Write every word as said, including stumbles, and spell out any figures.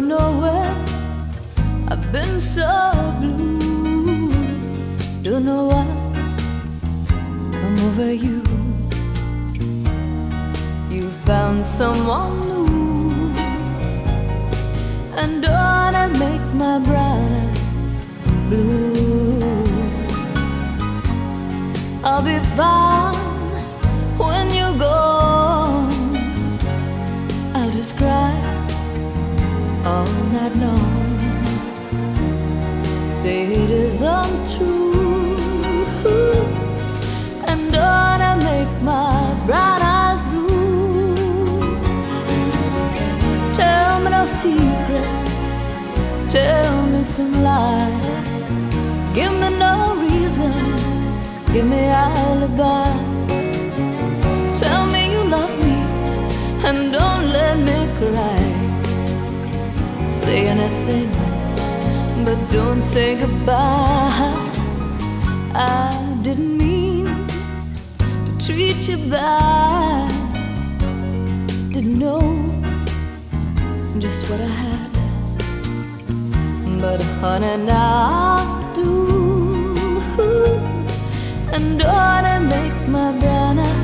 Don't know where I've been so blue. Don't know what's come over you. You found someone new, and don't I make my brown eyes blue. I'll be fine when you're gone. I'll just cry all night long. Say it is untrue, and don't I make my brown eyes blue. Tell me no secrets, tell me some lies. Give me no reasons, give me alibis. Tell me you love me and don't let me cry. Say anything, but don't say goodbye. I didn't mean to treat you bad. Didn't know just what I had, but honey, now I do. And don't I make my brown eyes